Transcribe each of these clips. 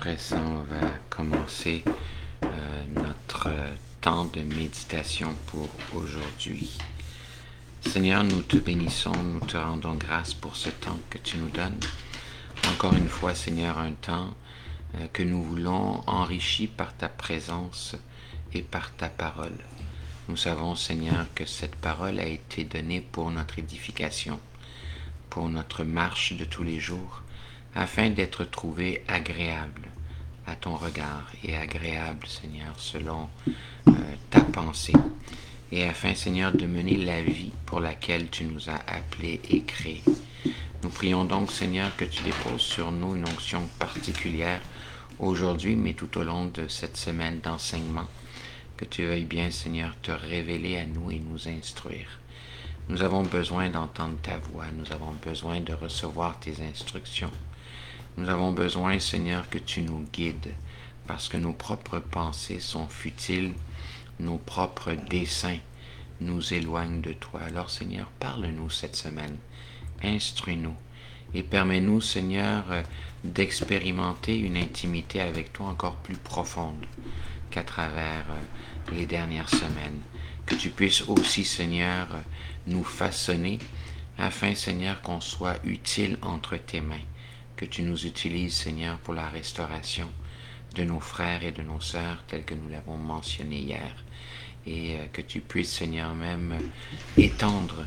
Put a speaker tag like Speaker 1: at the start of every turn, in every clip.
Speaker 1: après ça, on va commencer notre temps de méditation pour aujourd'hui. Seigneur, nous te bénissons, nous te rendons grâce pour ce temps que tu nous donnes. Encore une fois, Seigneur, un temps que nous voulons enrichi par ta présence et par ta parole. Nous savons, Seigneur, que cette parole a été donnée pour notre édification, pour notre marche de tous les jours, afin d'être trouvée agréable à ton regard et agréable, Seigneur, selon ta pensée. Et afin, Seigneur, de mener la vie pour laquelle tu nous as appelés et créés. Nous prions donc, Seigneur, que tu déposes sur nous une onction particulière aujourd'hui, mais tout au long de cette semaine d'enseignement, que tu veuilles bien, Seigneur, te révéler à nous et nous instruire. Nous avons besoin d'entendre ta voix, nous avons besoin de recevoir tes instructions. Nous avons besoin, Seigneur, que tu nous guides, parce que nos propres pensées sont futiles, nos propres desseins nous éloignent de toi. Alors, Seigneur, parle-nous cette semaine, instruis-nous, et permets-nous, Seigneur, d'expérimenter une intimité avec toi encore plus profonde qu'à travers les dernières semaines. Que tu puisses aussi, Seigneur, nous façonner, afin, Seigneur, qu'on soit utile entre tes mains. Que tu nous utilises, Seigneur, pour la restauration de nos frères et de nos sœurs, tels que nous l'avons mentionné hier. Et que tu puisses, Seigneur, même étendre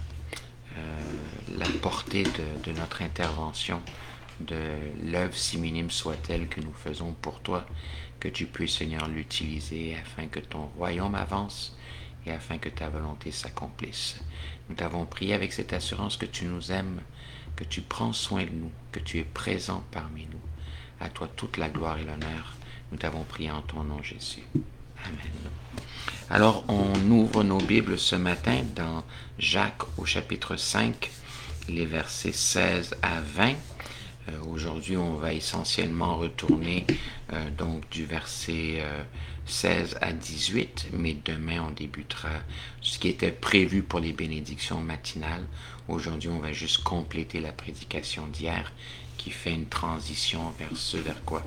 Speaker 1: la portée de notre intervention, de l'œuvre si minime soit-elle que nous faisons pour toi, que tu puisses, Seigneur, l'utiliser afin que ton royaume avance et afin que ta volonté s'accomplisse. Nous t'avons prié avec cette assurance que tu nous aimes, que tu prends soin de nous, que tu es présent parmi nous. À toi toute la gloire et l'honneur. Nous t'avons prié en ton nom, Jésus. Amen. Alors, on ouvre nos Bibles ce matin dans Jacques au chapitre 5, les versets 16 à 20. Aujourd'hui, on va essentiellement retourner donc du verset 16 à 18, mais demain, on débutera ce qui était prévu pour les bénédictions matinales. Aujourd'hui, on va juste compléter la prédication d'hier qui fait une transition vers ce vers quoi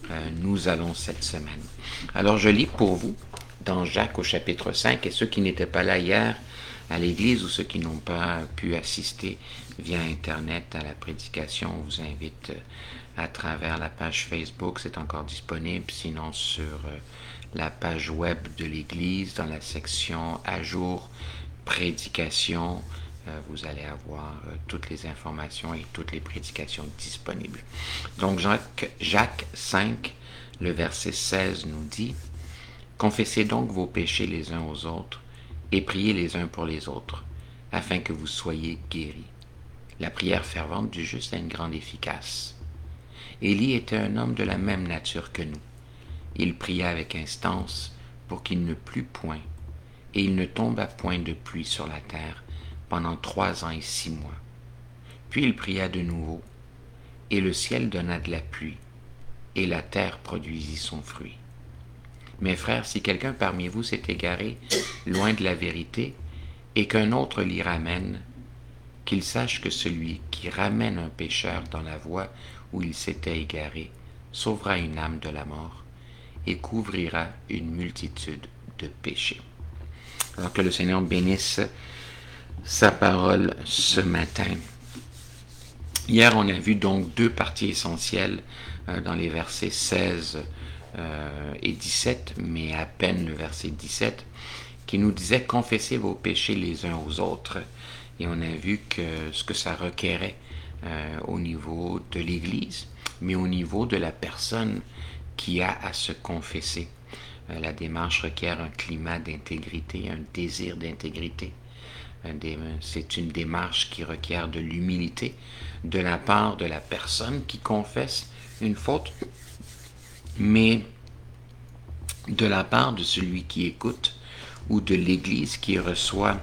Speaker 1: nous allons cette semaine. Alors, je lis pour vous dans Jacques au chapitre 5, et ceux qui n'étaient pas là hier à l'église ou ceux qui n'ont pas pu assister via Internet à la prédication, on vous invite à travers la page Facebook, c'est encore disponible, sinon sur la page web de l'église, dans la section à jour, prédication, vous allez avoir toutes les informations et toutes les prédications disponibles. Donc Jacques 5, le verset 16 nous dit: « Confessez donc vos péchés les uns aux autres et priez les uns pour les autres, afin que vous soyez guéris. La prière fervente du juste a une grande efficace. Élie était un homme de la même nature que nous. Il pria avec instance pour qu'il ne plût point, et il ne tomba point de pluie sur la terre pendant 3 ans et 6 mois. Puis il pria de nouveau, et le ciel donna de la pluie, et la terre produisit son fruit. Mes frères, si quelqu'un parmi vous s'est égaré loin de la vérité, et qu'un autre l'y ramène, qu'il sache que celui qui ramène un pécheur dans la voie où il s'était égaré sauvera une âme de la mort et couvrira une multitude de péchés. » Alors que le Seigneur bénisse sa parole ce matin. Hier, on a vu donc 2 parties essentielles dans les versets 16 et 17, mais à peine le verset 17, qui nous disait « Confessez vos péchés les uns aux autres ». Et on a vu que ce que ça requérait au niveau de l'Église, mais au niveau de la personne qui a à se confesser. La démarche requiert un climat d'intégrité, un désir d'intégrité. C'est une démarche qui requiert de l'humilité de la part de la personne qui confesse une faute, mais de la part de celui qui écoute ou de l'Église qui reçoit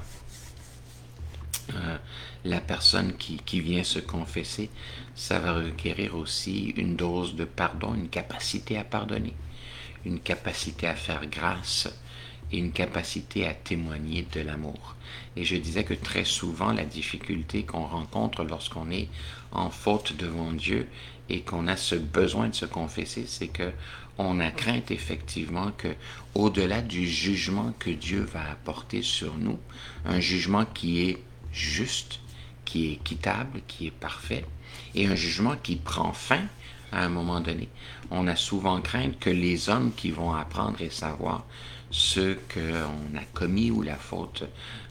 Speaker 1: la personne qui vient se confesser, ça va requérir aussi une dose de pardon, une capacité à pardonner, une capacité à faire grâce et une capacité à témoigner de l'amour. Et je disais que très souvent, la difficulté qu'on rencontre lorsqu'on est en faute devant Dieu et qu'on a ce besoin de se confesser, c'est que on a crainte effectivement que, au-delà du jugement que Dieu va apporter sur nous, un jugement qui est juste, qui est équitable, qui est parfait, et un jugement qui prend fin à un moment donné. On a souvent crainte que les hommes qui vont apprendre et savoir ce qu'on a commis ou la faute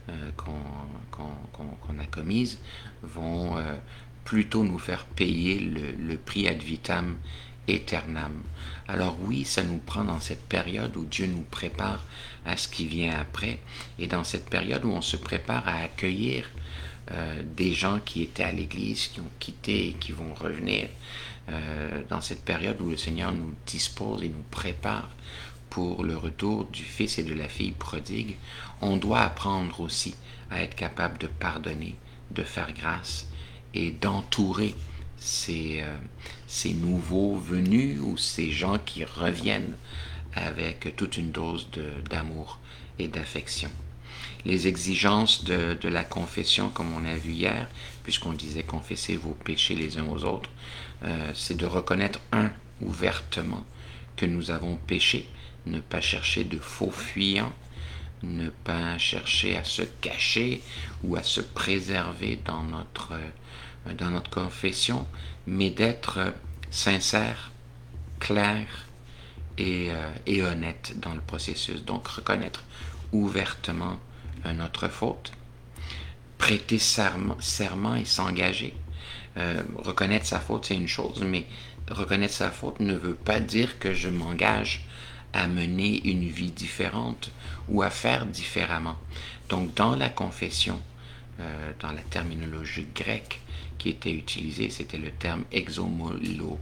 Speaker 1: qu'on a commise vont plutôt nous faire payer le prix ad vitam aeternam. Alors oui, ça nous prend dans cette période où Dieu nous prépare à ce qui vient après, et dans cette période où on se prépare à accueillir des gens qui étaient à l'Église, qui ont quitté et qui vont revenir, dans cette période où le Seigneur nous dispose et nous prépare pour le retour du fils et de la fille prodigue, on doit apprendre aussi à être capable de pardonner, de faire grâce et d'entourer ces nouveaux venus ou ces gens qui reviennent avec toute une dose d'amour et d'affection. Les exigences de la confession, comme on a vu hier, puisqu'on disait confessez vos péchés les uns aux autres, c'est de reconnaître ouvertement que nous avons péché, ne pas chercher de faux fuyants, ne pas chercher à se cacher ou à se préserver dans notre confession, mais d'être sincère, clair et honnête dans le processus. Donc reconnaître ouvertement notre faute, prêter serment et s'engager. Reconnaître sa faute, c'est une chose, mais reconnaître sa faute ne veut pas dire que je m'engage à mener une vie différente ou à faire différemment. Donc, dans la confession, dans la terminologie grecque qui était utilisée, c'était le terme exomologeo.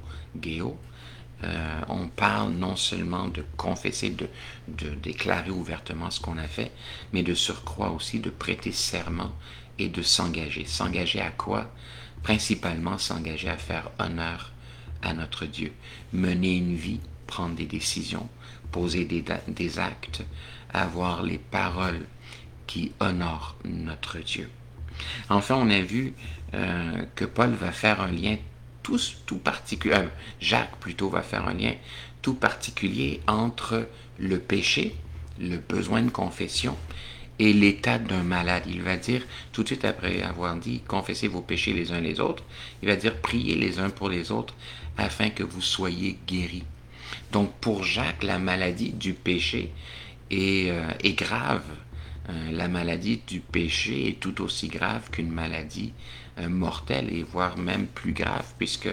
Speaker 1: On parle non seulement de confesser, de déclarer ouvertement ce qu'on a fait, mais de surcroît aussi de prêter serment et de s'engager. S'engager à quoi? Principalement s'engager à faire honneur à notre Dieu. Mener une vie, prendre des décisions, poser des actes, avoir les paroles qui honorent notre Dieu. Enfin, on a vu que Paul va faire un lien tout particulier, Jacques plutôt va faire un lien tout particulier entre le péché, le besoin de confession et l'état d'un malade. Il va dire, tout de suite après avoir dit, confessez vos péchés les uns les autres, il va dire, priez les uns pour les autres afin que vous soyez guéris. Donc pour Jacques, la maladie du péché est grave. La maladie du péché est tout aussi grave qu'une maladie mortelle, et voire même plus grave, puisque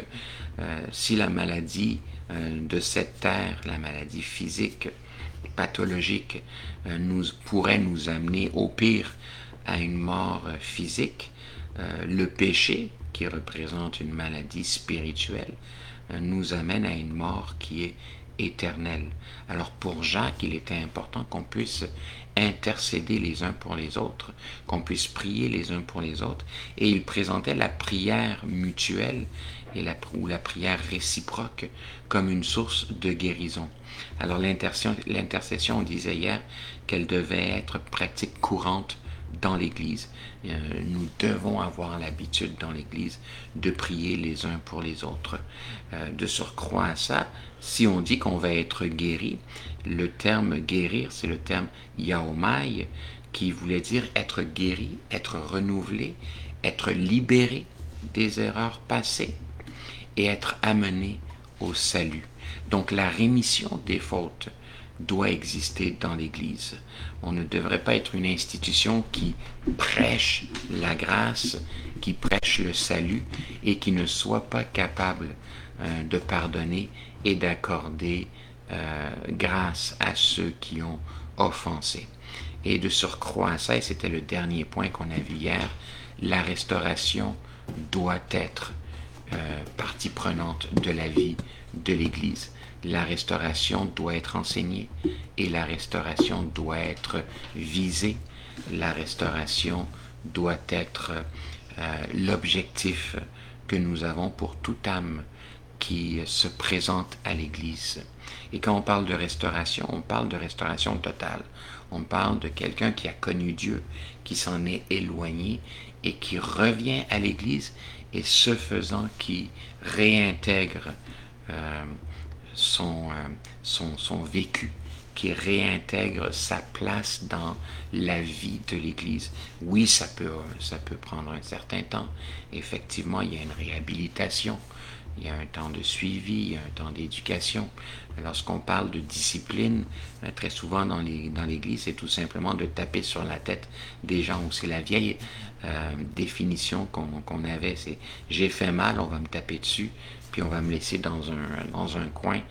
Speaker 1: si la maladie de cette terre, la maladie physique, pathologique, pourrait nous amener au pire à une mort physique, le péché, qui représente une maladie spirituelle, nous amène à une mort qui est éternelle. Alors pour Jacques, il était important qu'on puisse intercéder les uns pour les autres, qu'on puisse prier les uns pour les autres, et il présentait la prière mutuelle ou la prière réciproque comme une source de guérison. Alors l'intercession, on disait hier qu'elle devait être pratique courante dans l'Église. Nous devons avoir l'habitude dans l'Église de prier les uns pour les autres. De surcroît à ça, si on dit qu'on va être guéri, le terme guérir, c'est le terme yaomai, qui voulait dire être guéri, être renouvelé, être libéré des erreurs passées et être amené au salut. Donc la rémission des fautes doit exister dans l'Église. On ne devrait pas être une institution qui prêche la grâce, qui prêche le salut et qui ne soit pas capable de pardonner et d'accorder grâce à ceux qui ont offensé. Et de surcroît à ça, et c'était le dernier point qu'on a vu hier, la restauration doit être partie prenante de la vie de l'Église. La restauration doit être enseignée et la restauration doit être visée. La restauration doit être l'objectif que nous avons pour toute âme qui se présente à l'Église. Et quand on parle de restauration, on parle de restauration totale. On parle de quelqu'un qui a connu Dieu, qui s'en est éloigné et qui revient à l'Église et ce faisant qui réintègre euh, son vécu, qui réintègre sa place dans la vie de l'Église. Oui, ça peut prendre un certain temps. Effectivement, il y a une réhabilitation, il y a un temps de suivi, il y a un temps d'éducation. Lorsqu'on parle de discipline, très souvent dans l'Église, c'est tout simplement de taper sur la tête des gens, où c'est la vieille définition qu'on avait, c'est j'ai fait mal, on va me taper dessus, puis on va me laisser dans un coin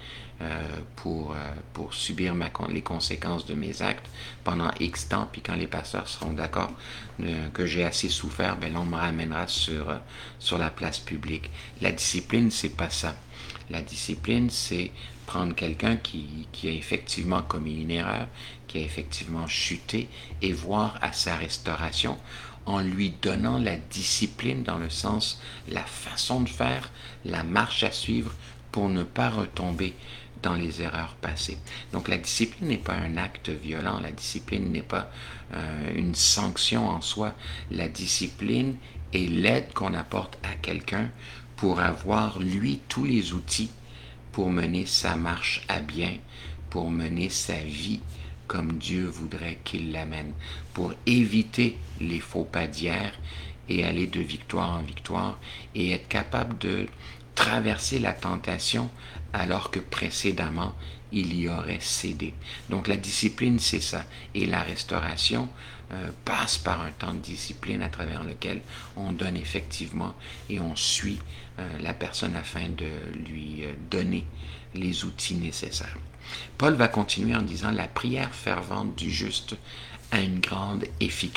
Speaker 1: pour subir les conséquences de mes actes pendant X temps, puis quand les pasteurs seront d'accord que j'ai assez souffert, ben là on me ramènera sur la place publique. La discipline, c'est pas ça. La discipline, c'est prendre quelqu'un qui a effectivement commis une erreur, qui a effectivement chuté, et voir à sa restauration en lui donnant la discipline dans le sens, la façon de faire, la marche à suivre pour ne pas retomber dans les erreurs passées. Donc la discipline n'est pas un acte violent, la discipline n'est pas une sanction en soi. La discipline est l'aide qu'on apporte à quelqu'un pour avoir, lui, tous les outils pour mener sa marche à bien, pour mener sa vie comme Dieu voudrait qu'il l'amène, pour éviter les faux pas d'hier et aller de victoire en victoire et être capable de traverser la tentation alors que précédemment il y aurait cédé. Donc la discipline, c'est ça. Et la restauration passe par un temps de discipline à travers lequel on donne effectivement et on suit la personne afin de lui donner les outils nécessaires. Paul va continuer en disant « La prière fervente du juste a une grande efficace ».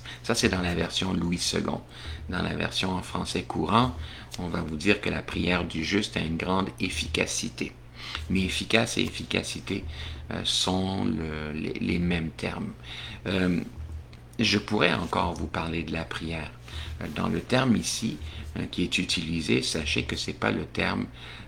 Speaker 1: Ça, c'est dans la version Louis II. Dans la version en français courant, on va vous dire que la prière du juste a une grande efficacité. Mais efficace et efficacité sont les mêmes termes. Je pourrais encore vous parler de la prière. Dans le terme ici qui est utilisé, sachez que ce n'est pas le terme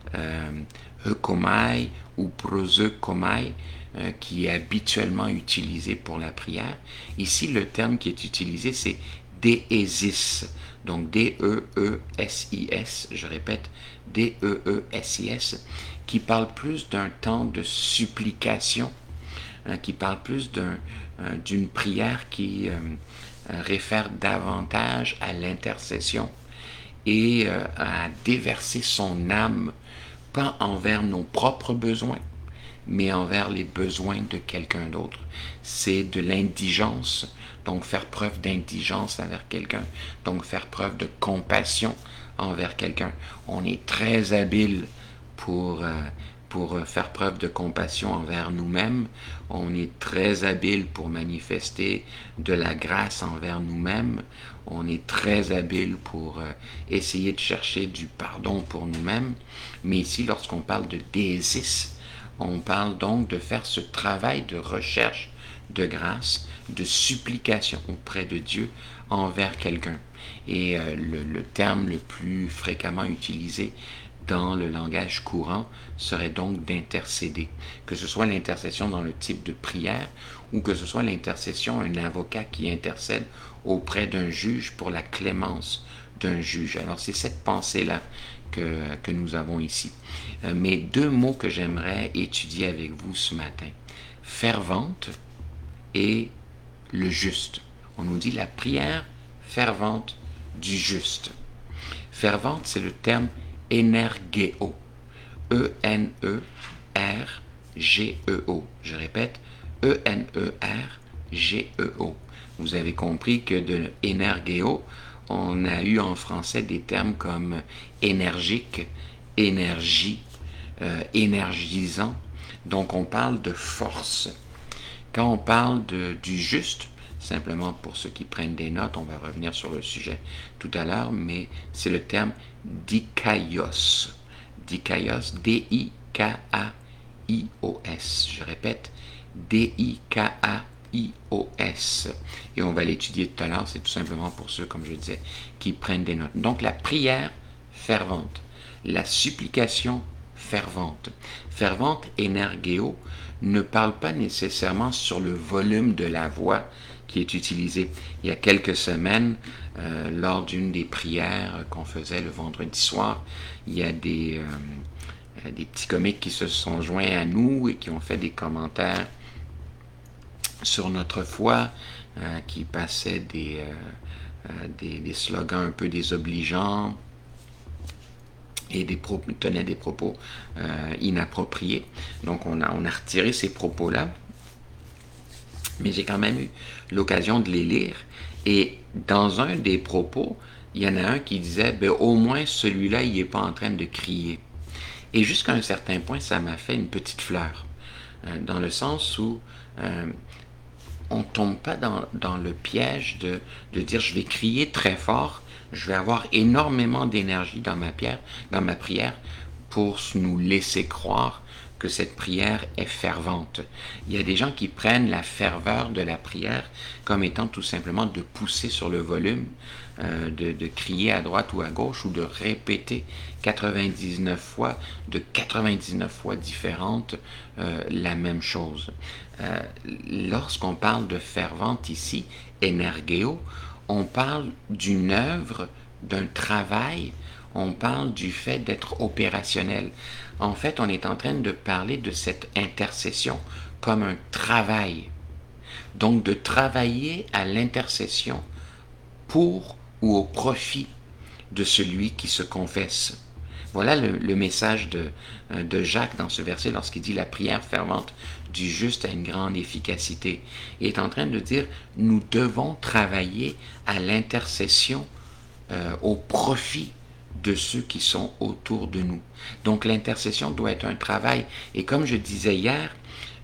Speaker 1: eukomai ou proseukomai qui est habituellement utilisé pour la prière. Ici, le terme qui est utilisé, c'est déesis. Donc D-E-E-S-I-S, je répète, D-E-E-S-I-S, qui parle plus d'un temps de supplication, qui parle plus d'une prière qui réfère davantage à l'intercession et à déverser son âme, pas envers nos propres besoins, mais envers les besoins de quelqu'un d'autre. C'est de l'indigence, donc faire preuve d'indigence envers quelqu'un, donc faire preuve de compassion envers quelqu'un. On est très habile pour faire preuve de compassion envers nous-mêmes. On est très habile pour manifester de la grâce envers nous-mêmes. On est très habile pour essayer de chercher du pardon pour nous-mêmes. Mais ici, lorsqu'on parle de déesis, on parle donc de faire ce travail de recherche de grâce, de supplication auprès de Dieu envers quelqu'un. Et le terme le plus fréquemment utilisé dans le langage courant serait donc d'intercéder. Que ce soit l'intercession dans le type de prière ou que ce soit l'intercession, un avocat qui intercède auprès d'un juge pour la clémence d'un juge. Alors c'est cette pensée-là que nous avons ici. Mais deux mots que j'aimerais étudier avec vous ce matin. Fervente et le juste. On nous dit la prière fervente du juste. Fervente, c'est le terme energeo. E-N-E-R-G-E-O. Je répète, E-N-E-R-G-E-O. Vous avez compris que de energeo, on a eu en français des termes comme énergique, énergie, énergisant. Donc on parle de force. Quand on parle du juste, simplement pour ceux qui prennent des notes, on va revenir sur le sujet tout à l'heure, mais c'est le terme dikaios. Dikaios, D-I-K-A-I-O-S. Je répète, D-I-K-A-I-O-S. Et on va l'étudier tout à l'heure, c'est tout simplement pour ceux, comme je disais, qui prennent des notes. Donc la prière fervente, la supplication fervente. Fervente, énergéo, ne parle pas nécessairement sur le volume de la voix qui est utilisé. Il y a quelques semaines, lors d'une des prières qu'on faisait le vendredi soir, il y a des petits comiques qui se sont joints à nous et qui ont fait des commentaires sur notre foi, qui passaient des slogans un peu désobligeants et tenaient des propos inappropriés. Donc on a retiré ces propos-là, mais j'ai quand même eu l'occasion de les lire. Et dans un des propos, il y en a un qui disait, au moins celui-là, il n'est pas en train de crier. Et jusqu'à un certain point, ça m'a fait une petite fleur, dans le sens où on ne tombe pas dans le piège de dire je vais crier très fort, je vais avoir énormément d'énergie dans ma prière pour nous laisser croire que cette prière est fervente. Il y a des gens qui prennent la ferveur de la prière comme étant tout simplement de pousser sur le volume, de crier à droite ou à gauche, ou de répéter 99 fois, de 99 fois différentes, la même chose. Lorsqu'on parle de fervente ici, énergéo, on parle d'une œuvre, d'un travail, on parle du fait d'être opérationnel. En fait, on est en train de parler de cette intercession comme un travail. Donc, de travailler à l'intercession pour ou au profit de celui qui se confesse. Voilà le message de Jacques dans ce verset lorsqu'il dit « La prière fervente du juste a une grande efficacité ». Il est en train de dire « Nous devons travailler à l'intercession au profit de ceux qui sont autour de nous. » Donc l'intercession doit être un travail. Et comme je disais hier,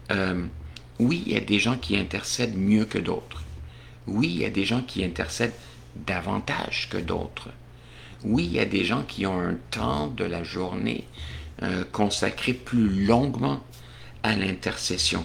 Speaker 1: oui, il y a des gens qui intercèdent mieux que d'autres. Oui, il y a des gens qui intercèdent davantage que d'autres. Oui, il y a des gens qui ont un temps de la journée consacré plus longuement à l'intercession.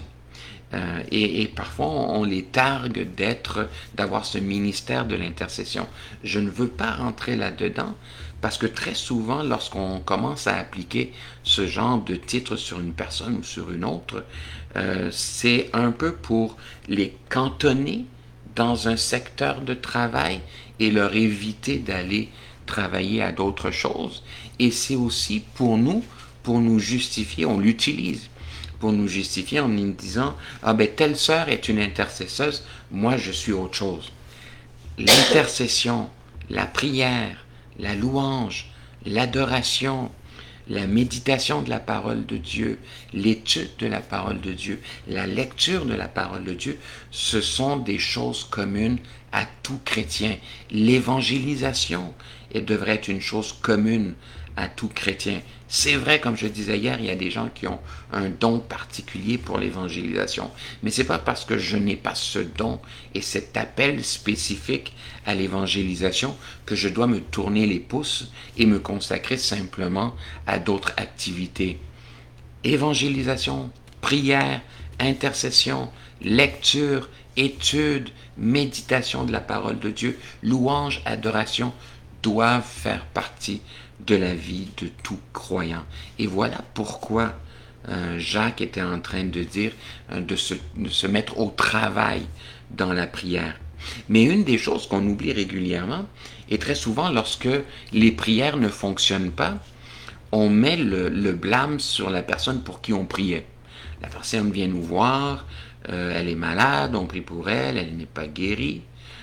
Speaker 1: Et parfois, on les targue d'avoir ce ministère de l'intercession. Je ne veux pas rentrer là-dedans parce que très souvent, lorsqu'on commence à appliquer ce genre de titre sur une personne ou sur une autre, c'est un peu pour les cantonner dans un secteur de travail et leur éviter d'aller travailler à d'autres choses. Et c'est aussi pour nous justifier, on l'utilise pour nous justifier en nous disant « Ah ben, telle sœur est une intercesseuse, moi je suis autre chose. » L'intercession, la prière, la louange, l'adoration, la méditation de la parole de Dieu, l'étude de la parole de Dieu, la lecture de la parole de Dieu, ce sont des choses communes à tout chrétien. L'évangélisation devrait être une chose commune à tout chrétien. C'est vrai, comme je disais hier, il y a des gens qui ont un don particulier pour l'évangélisation. Mais c'est pas parce que je n'ai pas ce don et cet appel spécifique à l'évangélisation que je dois me tourner les pouces et me consacrer simplement à d'autres activités. Évangélisation, prière, intercession, lecture, étude, méditation de la parole de Dieu, louange, adoration, doivent faire partie de la vie de tout croyant. Et voilà pourquoi Jacques était en train de dire de se mettre au travail dans la prière. Mais une des choses qu'on oublie régulièrement, et très souvent lorsque les prières ne fonctionnent pas, on met le blâme sur la personne pour qui on priait. La personne vient nous voir, elle est malade, on prie pour elle, elle n'est pas guérie.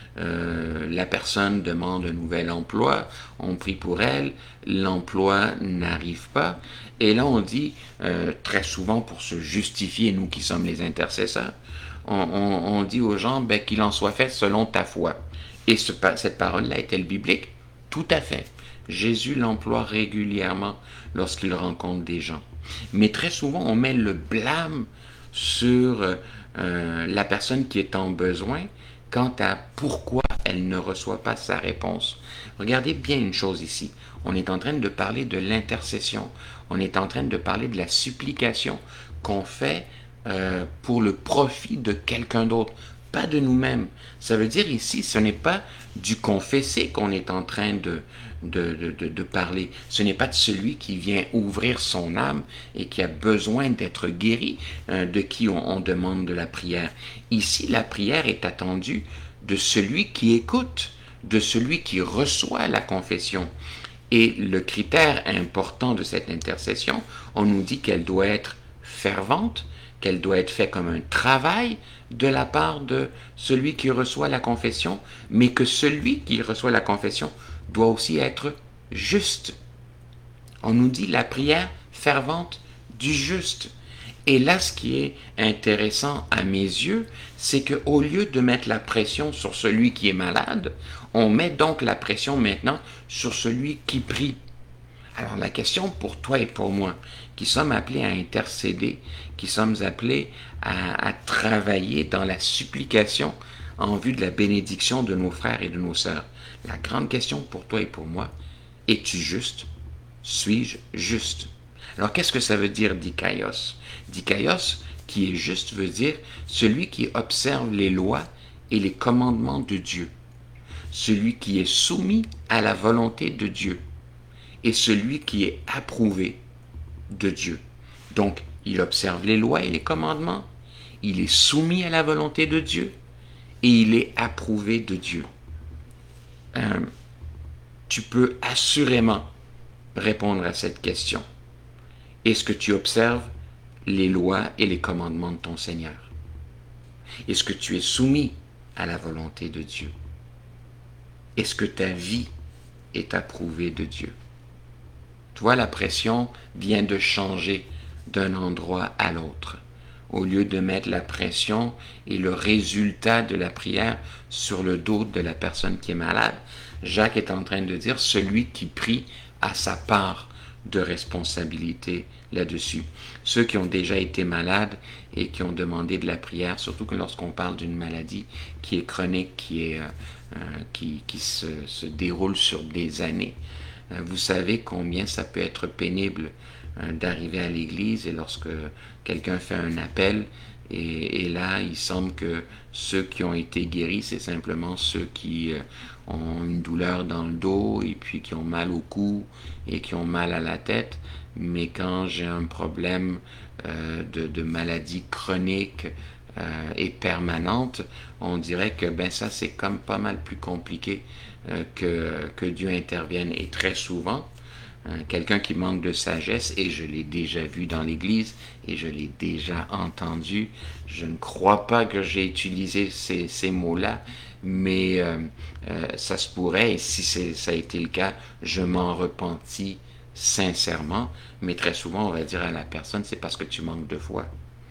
Speaker 1: La personne demande un nouvel emploi, on prie pour elle, l'emploi n'arrive pas, et là on dit, très souvent pour se justifier, nous qui sommes les intercesseurs, on dit aux gens qu'il en soit fait selon ta foi. Et cette parole-là est-elle biblique? Tout à fait. Jésus l'emploie régulièrement lorsqu'il rencontre des gens. Mais très souvent, on met le blâme sur la personne qui est en besoin quant à pourquoi elle ne reçoit pas sa réponse. Regardez bien une chose ici. On est en train de parler de l'intercession. On est en train de parler de la supplication qu'on fait pour le profit de quelqu'un d'autre, pas de nous-mêmes. Ça veut dire ici, ce n'est pas du confessé qu'on est en train de parler. Ce n'est pas de celui qui vient ouvrir son âme et qui a besoin d'être guéri, de qui on demande de la prière. Ici, la prière est attendue de celui qui écoute, de celui qui reçoit la confession. Et le critère important de cette intercession, on nous dit qu'elle doit être fervente, qu'elle doit être faite comme un travail de la part de celui qui reçoit la confession, mais que celui qui reçoit la confession doit aussi être juste. On nous dit la prière fervente du juste. Et là, ce qui est intéressant à mes yeux, c'est qu'au lieu de mettre la pression sur celui qui est malade, on met donc la pression maintenant sur celui qui prie. Alors la question pour toi et pour moi, qui sommes appelés à intercéder, qui sommes appelés à travailler dans la supplication en vue de la bénédiction de nos frères et de nos sœurs, la grande question pour toi et pour moi, es-tu juste? Suis-je juste? Alors qu'est-ce que ça veut dire dikaios? Dikaios, qui est juste, veut dire celui qui observe les lois et les commandements de Dieu, celui qui est soumis à la volonté de Dieu et celui qui est approuvé de Dieu. Donc, il observe les lois et les commandements, il est soumis à la volonté de Dieu et il est approuvé de Dieu. Tu peux assurément répondre à cette question. Est-ce que tu observes les lois et les commandements de ton Seigneur? Est-ce que tu es soumis à la volonté de Dieu? Est-ce que ta vie est approuvée de Dieu? Tu vois, la pression vient de changer d'un endroit à l'autre. Au lieu de mettre la pression et le résultat de la prière sur le dos de la personne qui est malade, Jacques est en train de dire celui qui prie a sa part de responsabilité là-dessus. Ceux qui ont déjà été malades et qui ont demandé de la prière, surtout que lorsqu'on parle d'une maladie qui est chronique, qui se déroule sur des années, vous savez combien ça peut être pénible d'arriver à l'église et lorsque quelqu'un fait un appel et là il semble que ceux qui ont été guéris c'est simplement ceux qui ont une douleur dans le dos et puis qui ont mal au cou et qui ont mal à la tête, mais quand j'ai un problème de maladie chronique et permanente, on dirait que ben ça c'est comme pas mal plus compliqué que Dieu intervienne. Et très souvent, quelqu'un qui manque de sagesse, et je l'ai déjà vu dans l'Église, et je l'ai déjà entendu, je ne crois pas que j'ai utilisé ces mots-là, mais ça se pourrait, et si ça a été le cas, je m'en repentis sincèrement, mais très souvent on va dire à la personne, c'est parce que tu manques de foi.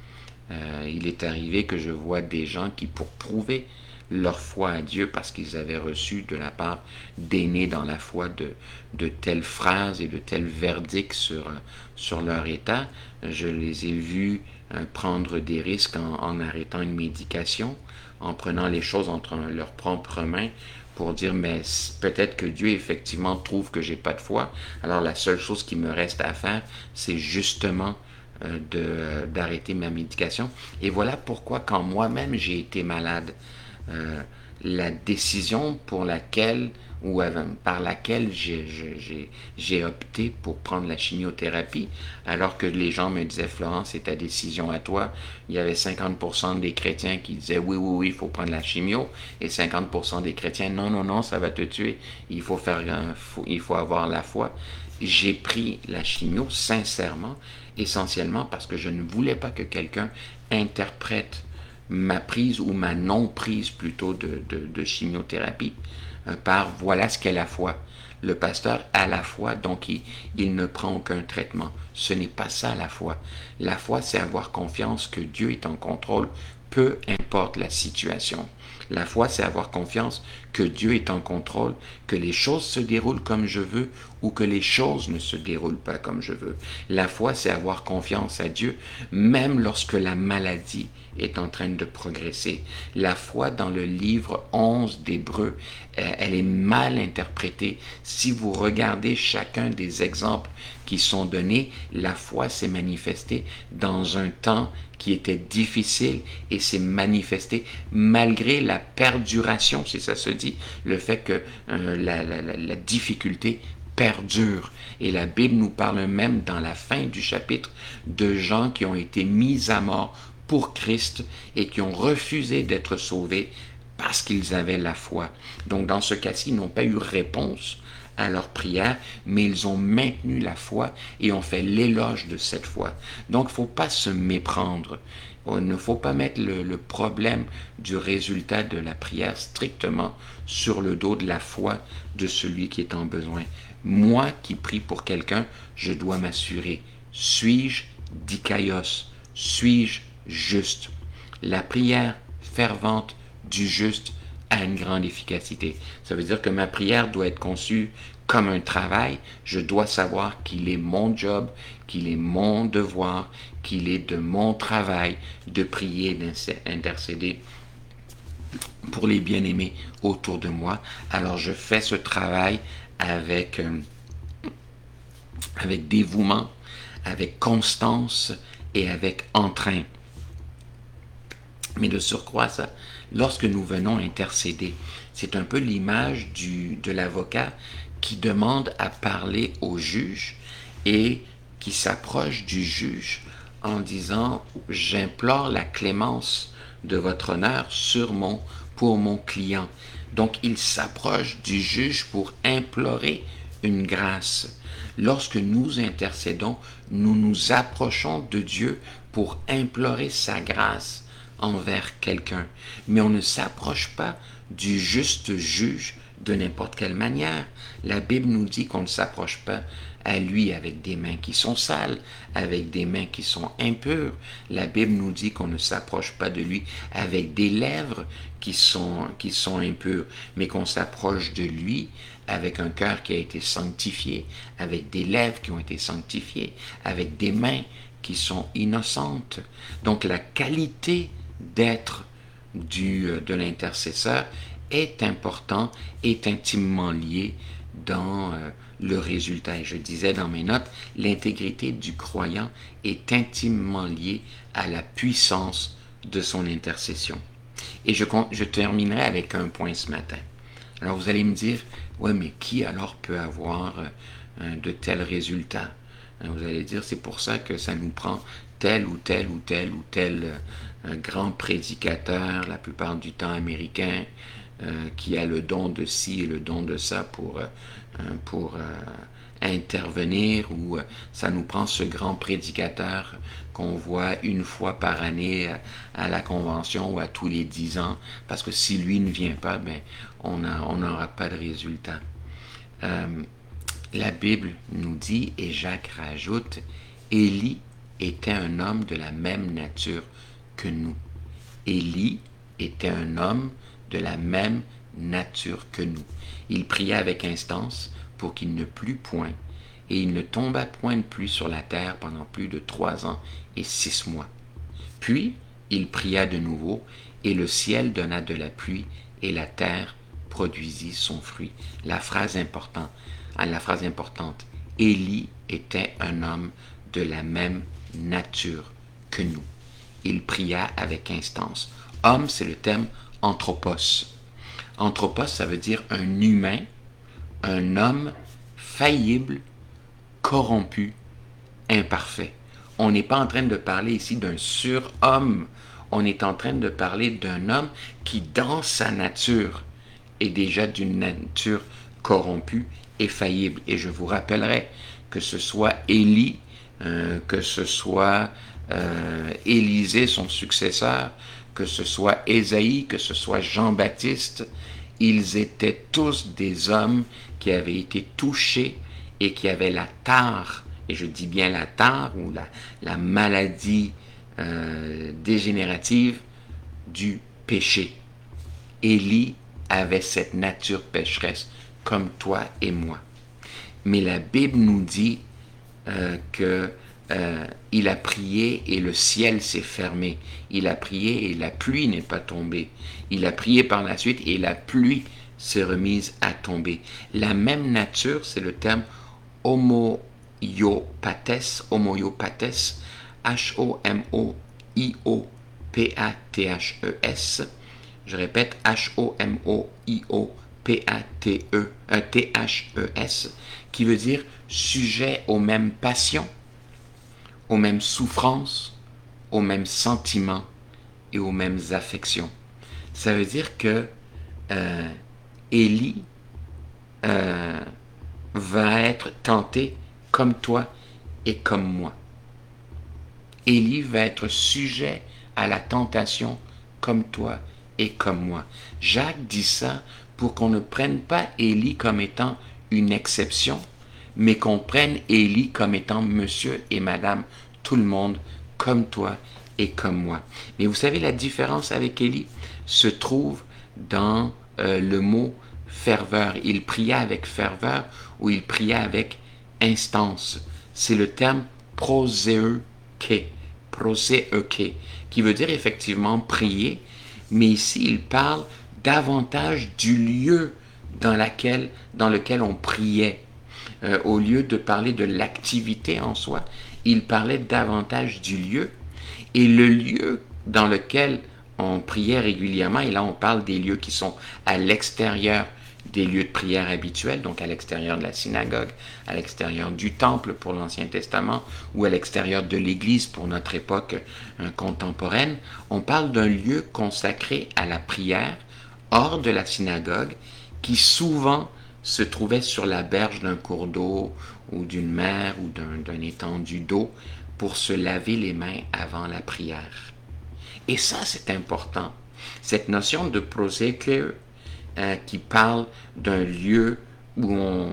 Speaker 1: Il est arrivé que je vois des gens qui, pour prouver leur foi à Dieu, parce qu'ils avaient reçu de la part d'aînés dans la foi de telles phrases et de tels verdicts sur leur état, je les ai vus prendre des risques en arrêtant une médication, en prenant les choses entre leurs propres mains, pour dire mais peut-être que Dieu effectivement trouve que j'ai pas de foi, alors la seule chose qui me reste à faire, c'est justement d'arrêter ma médication. Et voilà pourquoi quand moi-même j'ai été malade, la décision pour laquelle ou par laquelle j'ai opté pour prendre la chimiothérapie, alors que les gens me disaient Florence, c'est ta décision à toi. Il y avait 50% des chrétiens qui disaient oui, il faut prendre la chimio, et 50% des chrétiens non, ça va te tuer. Il faut avoir la foi. J'ai pris la chimio sincèrement, essentiellement parce que je ne voulais pas que quelqu'un interprète ma prise ou ma non-prise plutôt de chimiothérapie par voilà ce qu'est la foi. Le pasteur a la foi, donc il ne prend aucun traitement. Ce n'est pas ça la foi. La foi, c'est avoir confiance que Dieu est en contrôle, peu importe la situation. La foi, c'est avoir confiance que Dieu est en contrôle, que les choses se déroulent comme je veux ou que les choses ne se déroulent pas comme je veux. La foi, c'est avoir confiance à Dieu, même lorsque la maladie est en train de progresser. La foi dans le livre 11 d'Hébreux, elle est mal interprétée. Si vous regardez chacun des exemples qui sont données, la foi s'est manifestée dans un temps qui était difficile et s'est manifestée malgré la perduration, si ça se dit, le fait que la difficulté perdure. Et la Bible nous parle même dans la fin du chapitre de gens qui ont été mis à mort pour Christ et qui ont refusé d'être sauvés parce qu'ils avaient la foi. Donc dans ce cas-ci, ils n'ont pas eu réponse à leur prière, mais ils ont maintenu la foi et ont fait l'éloge de cette foi. Donc il ne faut pas se méprendre. Il ne faut pas mettre le problème du résultat de la prière strictement sur le dos de la foi de celui qui est en besoin. Moi qui prie pour quelqu'un, je dois m'assurer, suis-je dikaios, suis-je juste? La prière fervente du juste a une grande efficacité. Ça veut dire que ma prière doit être conçue comme un travail. Je dois savoir qu'il est mon job, qu'il est mon devoir, qu'il est de mon travail de prier, d'intercéder pour les bien-aimés autour de moi. Alors je fais ce travail avec dévouement, avec constance et avec entrain. Mais de surcroît, ça, lorsque nous venons intercéder, c'est un peu l'image de l'avocat qui demande à parler au juge et qui s'approche du juge en disant « J'implore la clémence de votre honneur pour mon client. » Donc, il s'approche du juge pour implorer une grâce. Lorsque nous intercédons, nous nous approchons de Dieu pour implorer sa grâce envers quelqu'un. Mais on ne s'approche pas du juste juge de n'importe quelle manière. La Bible nous dit qu'on ne s'approche pas à lui avec des mains qui sont sales, avec des mains qui sont impures. La Bible nous dit qu'on ne s'approche pas de lui avec des lèvres qui sont impures, mais qu'on s'approche de lui avec un cœur qui a été sanctifié, avec des lèvres qui ont été sanctifiées, avec des mains qui sont innocentes. Donc la qualité d'être de l'intercesseur est important, est intimement lié dans le résultat. Et je disais dans mes notes, l'intégrité du croyant est intimement liée à la puissance de son intercession. Et je terminerai avec un point ce matin. Alors vous allez me dire, ouais, mais qui alors peut avoir de tels résultats? Vous allez dire, c'est pour ça que ça nous prend tel ou tel ou tel ou tel grand prédicateur, la plupart du temps américain, qui a le don de ci et le don de ça pour intervenir, ou ça nous prend ce grand prédicateur qu'on voit une fois par année à la convention ou à tous les 10 ans, parce que si lui ne vient pas, ben, on n'aura pas de résultat. La Bible nous dit, et Jacques rajoute, Élie était un homme de la même nature que nous. Élie était un homme de la même nature que nous. Il pria avec instance pour qu'il ne plût point, et il ne tomba point de pluie sur la terre pendant plus de 3 ans et 6 mois. Puis il pria de nouveau, et le ciel donna de la pluie, et la terre produisit son fruit. La phrase importante, Élie était un homme de la même nature que nous. Il pria avec instance. Homme, c'est le terme anthropos. Anthropos, ça veut dire un humain, un homme faillible, corrompu, imparfait. On n'est pas en train de parler ici d'un surhomme. On est en train de parler d'un homme qui, dans sa nature, est déjà d'une nature corrompue et faillible. Et je vous rappellerai que ce soit Élie, que ce soit Élisée, son successeur, que ce soit Ésaïe, que ce soit Jean-Baptiste, ils étaient tous des hommes qui avaient été touchés et qui avaient la tare, et je dis bien la tare ou la maladie dégénérative du péché. Élie avait cette nature pécheresse comme toi et moi. Mais la Bible nous dit qu'il a prié et le ciel s'est fermé. Il a prié et la pluie n'est pas tombée. Il a prié par la suite et la pluie s'est remise à tomber. La même nature, c'est le terme homoiopates, homoiopates, H-O-M-O-I-O-P-A-T-H-E-S. Je répète, H-O-M-O-I-O-P-A-T-E-T-H-E-S, qui veut dire sujet aux mêmes passions, aux mêmes souffrances, aux mêmes sentiments et aux mêmes affections. Ça veut dire que Élie va être tenté comme toi et comme moi. Élie va être sujet à la tentation comme toi et comme moi. Jacques dit ça pour qu'on ne prenne pas Élie comme étant une exception, mais qu'on prenne Élie comme étant monsieur et madame, tout le monde, comme toi et comme moi. Mais vous savez, la différence avec Élie se trouve dans le mot ferveur. Il pria avec ferveur ou il pria avec instance. C'est le terme proséeuké, qui veut dire effectivement prier, mais ici il parle davantage du lieu dans lequel on priait. Au lieu de parler de l'activité en soi, il parlait davantage du lieu. Et le lieu dans lequel on priait régulièrement, et là on parle des lieux qui sont à l'extérieur des lieux de prière habituels, donc à l'extérieur de la synagogue, à l'extérieur du temple pour l'Ancien Testament, ou à l'extérieur de l'Église pour notre époque contemporaine, on parle d'un lieu consacré à la prière, hors de la synagogue, qui souvent se trouvait sur la berge d'un cours d'eau, ou d'une mer, ou d'un étendue d'eau, pour se laver les mains avant la prière. Et ça, c'est important. Cette notion de prosécleur, qui parle d'un lieu où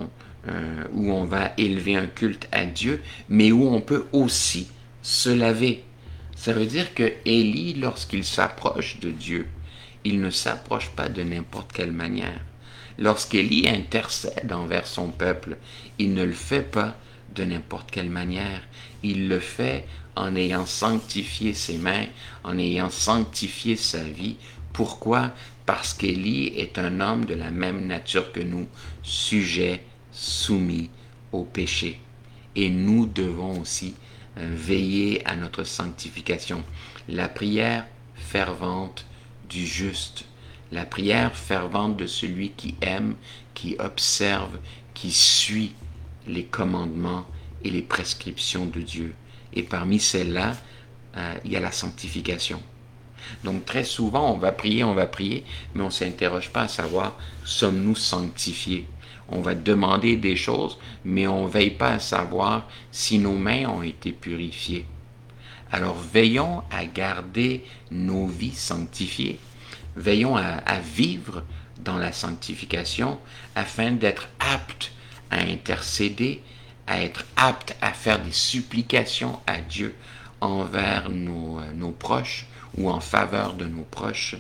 Speaker 1: on va élever un culte à Dieu, mais où on peut aussi se laver. Ça veut dire que Élie, lorsqu'il s'approche de Dieu, il ne s'approche pas de n'importe quelle manière. Lorsqu'Élie intercède envers son peuple, il ne le fait pas de n'importe quelle manière. Il le fait en ayant sanctifié ses mains, en ayant sanctifié sa vie. Pourquoi? Parce qu'Élie est un homme de la même nature que nous, sujet, soumis au péché. Et nous devons aussi veiller à notre sanctification. La prière fervente du juste, la prière fervente de celui qui aime, qui observe, qui suit les commandements et les prescriptions de Dieu. Et parmi celles-là, il y a la sanctification. Donc très souvent, on va prier, mais on ne s'interroge pas à savoir, sommes-nous sanctifiés? On va demander des choses, mais on ne veille pas à savoir si nos mains ont été purifiées. Alors veillons à garder nos vies sanctifiées, veillons à vivre dans la sanctification afin d'être aptes à intercéder, à être aptes à faire des supplications à Dieu envers nos proches ou en faveur de nos proches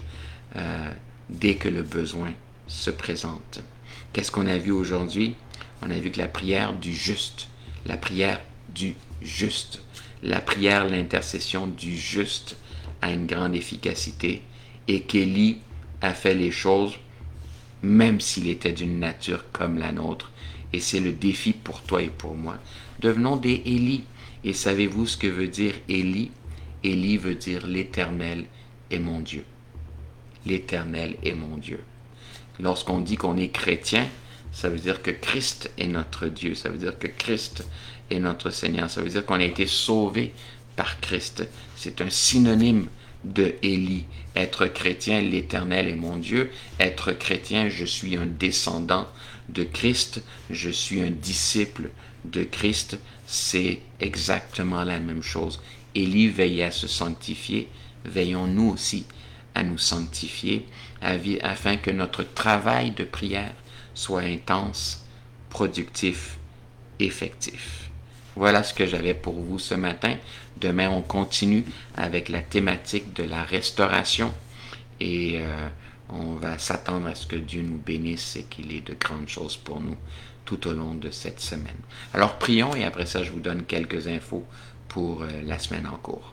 Speaker 1: dès que le besoin se présente. Qu'est-ce qu'on a vu aujourd'hui? On a vu que la prière du juste, la prière du juste, la prière, l'intercession du juste a une grande efficacité et qu'Élie a fait les choses même s'il était d'une nature comme la nôtre. Et c'est le défi pour toi et pour moi. Devenons des Élie. Et savez-vous ce que veut dire Élie? Élie veut dire l'Éternel est mon Dieu. L'Éternel est mon Dieu. Lorsqu'on dit qu'on est chrétien, ça veut dire que Christ est notre Dieu. Ça veut dire que Christ est notre Seigneur. Ça veut dire qu'on a été sauvé par Christ. C'est un synonyme de Élie. Être chrétien, l'Éternel est mon Dieu. Être chrétien, je suis un descendant de Christ. Je suis un disciple de Christ. C'est exactement la même chose. Élie veillait à se sanctifier. Veillons nous aussi à nous sanctifier afin que notre travail de prière soit intense, productif, effectif. Voilà ce que j'avais pour vous ce matin. Demain, on continue avec la thématique de la restauration et on va s'attendre à ce que Dieu nous bénisse et qu'il ait de grandes choses pour nous tout au long de cette semaine. Alors prions et après ça, je vous donne quelques infos pour la semaine en cours.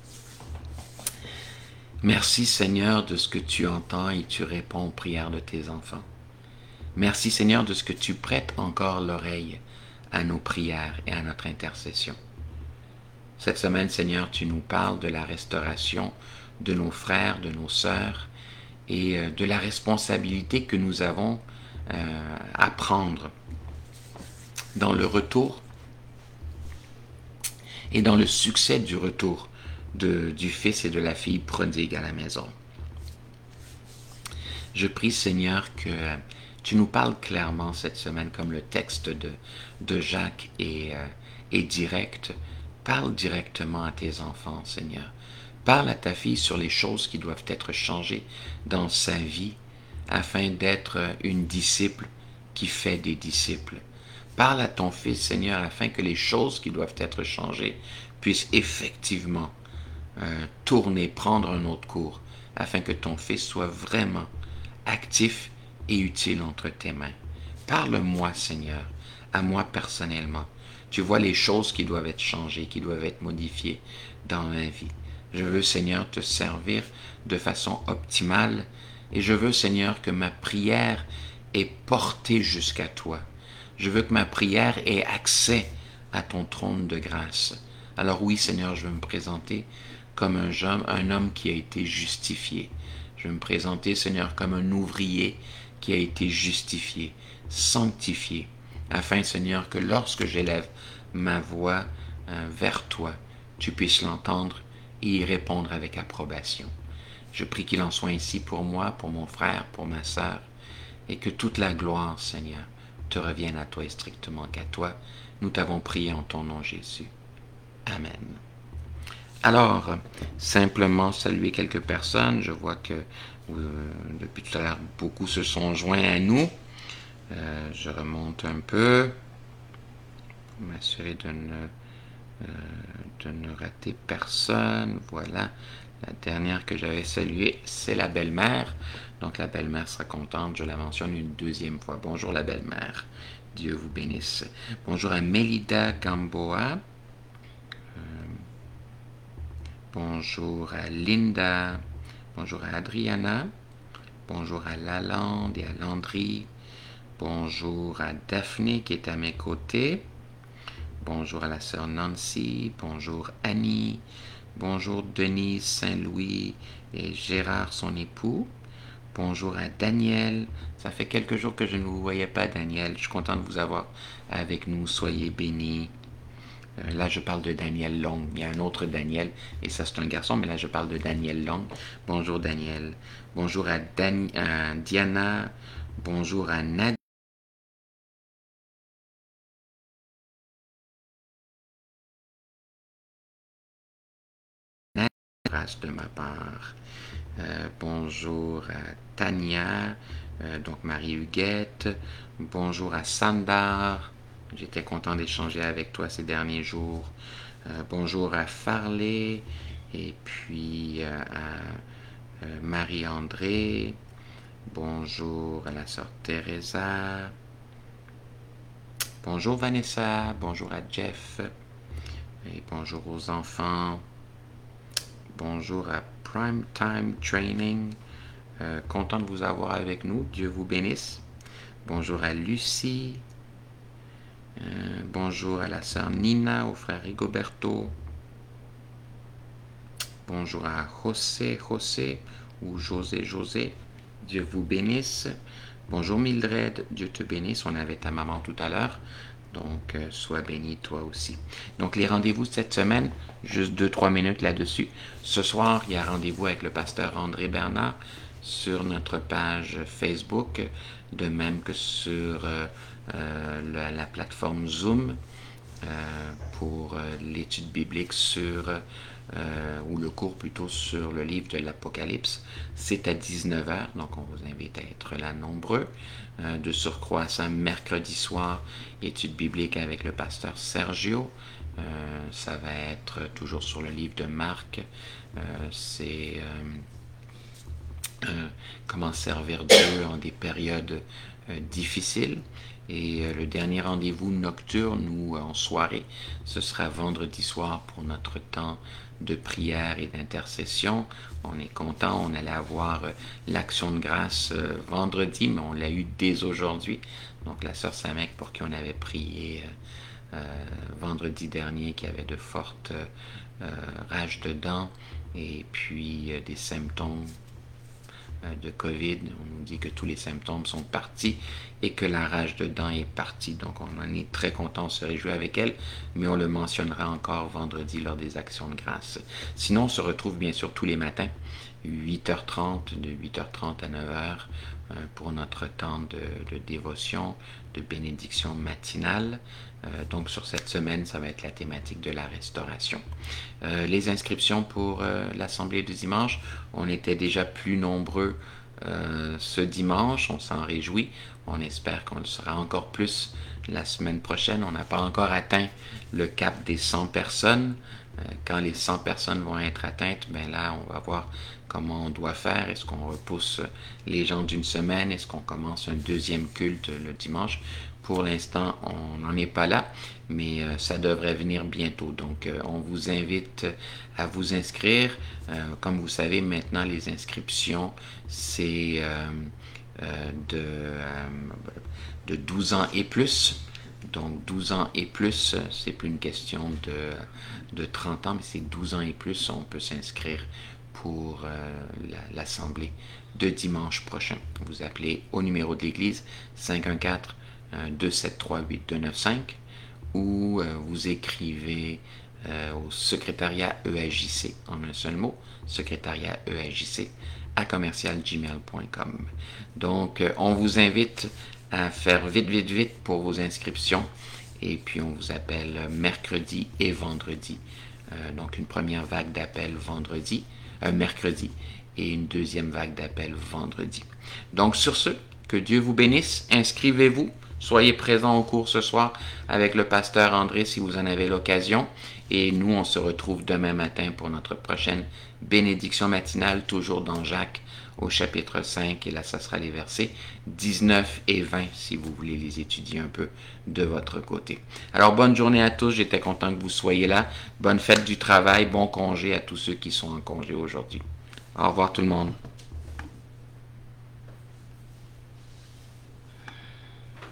Speaker 1: Merci Seigneur de ce que tu entends et tu réponds aux prières de tes enfants. Merci Seigneur de ce que tu prêtes encore l'oreille à nos prières et à notre intercession. Cette semaine, Seigneur, tu nous parles de la restauration de nos frères, de nos sœurs et de la responsabilité que nous avons à prendre dans le retour et dans le succès du retour du fils et de la fille prodigue à la maison. Je prie, Seigneur, que tu nous parles clairement cette semaine, comme le texte de Jacques est direct. Parle directement à tes enfants, Seigneur. Parle à ta fille sur les choses qui doivent être changées dans sa vie afin d'être une disciple qui fait des disciples. Parle à ton fils, Seigneur, afin que les choses qui doivent être changées puissent effectivement tourner, prendre un autre cours, afin que ton fils soit vraiment actif et utile entre tes mains. Parle-moi, Seigneur, à moi personnellement. Tu vois les choses qui doivent être changées, qui doivent être modifiées dans ma vie. Je veux, Seigneur, te servir de façon optimale et je veux, Seigneur, que ma prière est portée jusqu'à toi. Je veux que ma prière ait accès à ton trône de grâce. Alors oui, Seigneur, je veux me présenter comme un homme qui a été justifié. Je veux me présenter, Seigneur, comme un ouvrier qui a été justifié, sanctifié, afin, Seigneur, que lorsque j'élève ma voix vers toi, tu puisses l'entendre et y répondre avec approbation. Je prie qu'il en soit ainsi pour moi, pour mon frère, pour ma sœur, et que toute la gloire, Seigneur, te revienne à toi et strictement qu'à toi. Nous t'avons prié en ton nom, Jésus. Amen. Alors, simplement saluer quelques personnes. Je vois que depuis tout à l'heure, beaucoup se sont joints à nous. Je remonte un peu pour m'assurer de ne rater personne. Voilà. La dernière que j'avais saluée, c'est la belle-mère. Donc la belle-mère sera contente. Je la mentionne une deuxième fois. Bonjour la belle-mère. Dieu vous bénisse. Bonjour à Mélida Gamboa. Bonjour à Linda. Bonjour à Adriana. Bonjour à Lalande et à Landry. Bonjour à Daphné qui est à mes côtés. Bonjour à la sœur Nancy. Bonjour Annie. Bonjour Denise Saint-Louis et Gérard, son époux. Bonjour à Daniel. Ça fait quelques jours que je ne vous voyais pas, Daniel. Je suis content de vous avoir avec nous. Soyez bénis. Là, je parle de Daniel Long. Il y a un autre Daniel, et ça, c'est un garçon, mais là, je parle de Daniel Long. Bonjour, Daniel. Bonjour à Diana. Bonjour à Nadia. Grâce de ma part. Bonjour à Tania, donc Marie-Huguette. Bonjour à Sandar. J'étais content d'échanger avec toi ces derniers jours. Bonjour à Farley. Et puis à Marie-André. Bonjour à la sœur Teresa. Bonjour Vanessa. Bonjour à Jeff. Et bonjour aux enfants. Bonjour à Prime Time Training. Content de vous avoir avec nous. Dieu vous bénisse. Bonjour à Lucie. Bonjour à la sœur Nina, au frère Rigoberto. Bonjour à José ou José. Dieu vous bénisse. Bonjour Mildred, Dieu te bénisse. On avait ta maman tout à l'heure. Donc, sois béni toi aussi. Donc, les rendez-vous de cette semaine, juste 2-3 minutes là-dessus. Ce soir, il y a rendez-vous avec le pasteur André Bernard sur notre page Facebook, de même que sur la plateforme Zoom pour l'étude biblique ou le cours plutôt sur le livre de l'Apocalypse. C'est à 19h, donc on vous invite à être là nombreux. De surcroît, ça, mercredi soir, étude biblique avec le pasteur Sergio. Ça va être toujours sur le livre de Marc. C'est comment servir Dieu en des périodes difficiles. Et le dernier rendez-vous nocturne ou en soirée, ce sera vendredi soir pour notre temps de prière et d'intercession. On est content, on allait avoir l'action de grâce vendredi, mais on l'a eu dès aujourd'hui. Donc la sœur Samek, pour qui on avait prié vendredi dernier, qui avait de fortes rages de dents et puis des symptômes de COVID. On nous dit que tous les symptômes sont partis et que la rage de dents est partie. Donc on en est très content, on se réjouit avec elle, mais on le mentionnera encore vendredi lors des actions de grâce. Sinon, on se retrouve bien sûr tous les matins, 8h30, de 8h30 à 9h, pour notre temps de dévotion, de bénédiction matinale. Donc sur cette semaine, ça va être la thématique de la restauration. Les inscriptions pour l'assemblée de dimanche, on était déjà plus nombreux ce dimanche, on s'en réjouit. On espère qu'on le sera encore plus la semaine prochaine. On n'a pas encore atteint le cap des 100 personnes. Quand les 100 personnes vont être atteintes, ben là, on va voir comment on doit faire. Est-ce qu'on repousse les gens d'une semaine? Est-ce qu'on commence un deuxième culte le dimanche? Pour l'instant, on n'en est pas là, mais ça devrait venir bientôt. Donc, on vous invite à vous inscrire. Comme vous savez, maintenant, les inscriptions, c'est de 12 ans et plus. Donc 12 ans et plus, c'est plus une question de 30 ans, mais c'est 12 ans et plus, on peut s'inscrire pour l'assemblée de dimanche prochain. Vous appelez au numéro de l'église 514-273-8295 ou vous écrivez au secrétariat EAJC, en un seul mot, secrétariat EAJC à commercialgmail.com. Donc, on vous invite à faire vite pour vos inscriptions. Et puis, on vous appelle mercredi et vendredi. Donc, une première vague d'appels mercredi, et une deuxième vague d'appels vendredi. Donc, sur ce, que Dieu vous bénisse. Inscrivez-vous. Soyez présents au cours ce soir avec le pasteur André si vous en avez l'occasion. Et nous, on se retrouve demain matin pour notre prochaine bénédiction matinale, toujours dans Jacques au chapitre 5. Et là, ça sera les versets 19 et 20 si vous voulez les étudier un peu de votre côté. Alors, bonne journée à tous. J'étais content que vous soyez là. Bonne fête du travail. Bon congé à tous ceux qui sont en congé aujourd'hui. Au revoir tout le monde.